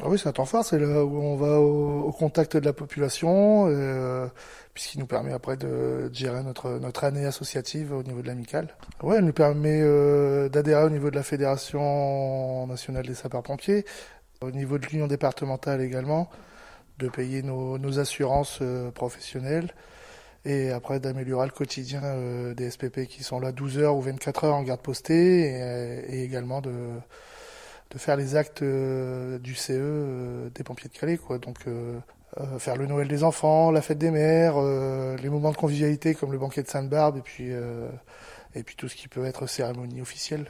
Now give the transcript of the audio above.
Ah oui, c'est un temps fort, c'est là où on va au contact de la population, puisqu'il nous permet après de gérer notre année associative au niveau de l'amicale. Ouais, elle nous permet d'adhérer au niveau de la Fédération nationale des sapeurs-pompiers, au niveau de l'Union départementale également, de payer nos assurances professionnelles, et après d'améliorer le quotidien des SPP qui sont là 12 heures ou 24 heures en garde postée, et également de faire les actes du CE des pompiers de Calais, quoi. Donc faire le Noël des enfants, la fête des mères, les moments de convivialité comme le banquet de Sainte-Barbe, et puis tout ce qui peut être cérémonie officielle.